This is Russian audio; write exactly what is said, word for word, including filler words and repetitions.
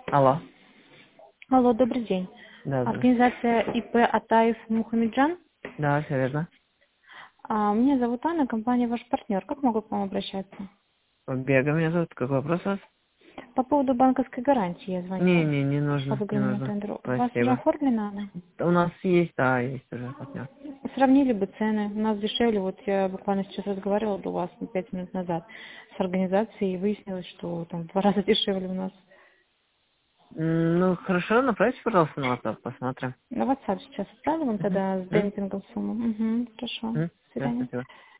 Алло. Алло, добрый день. Да, здравствуйте. Организация ИП Атаев Мухамеджан. Да, все верно. А, Меня зовут Анна, компания ваш партнер. Как могу к вам обращаться? Бега меня зовут. Какой вопрос у вас? По поводу банковской гарантии я Не, звоню не, не по нужно, не выигранному нужно. тендеру. У вас уже Спасибо. оформлена она? У нас есть, да, есть уже партнер. Сравнили бы цены. У нас дешевле. Вот я буквально сейчас разговаривала у вас ну, пять минут назад с организацией и выяснилось, что там в два раза дешевле у нас. М, Ну, хорошо, направьте, пожалуйста, на WhatsApp, посмотрим. На WhatsApp сейчас отправлю вам Угу. тогда с М? демпингом сумму. Угу, хорошо. М? До Да, свидания. спасибо.